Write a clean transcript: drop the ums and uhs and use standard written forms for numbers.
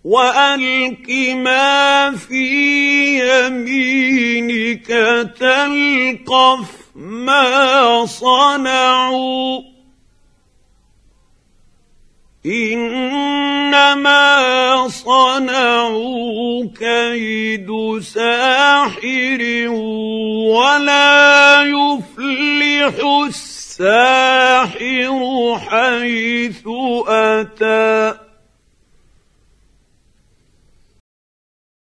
وألق ما في يمينك تلقف ما صنعوا إنما صنعوا كيد ساحر ولا يفلح الساحر حيث أتى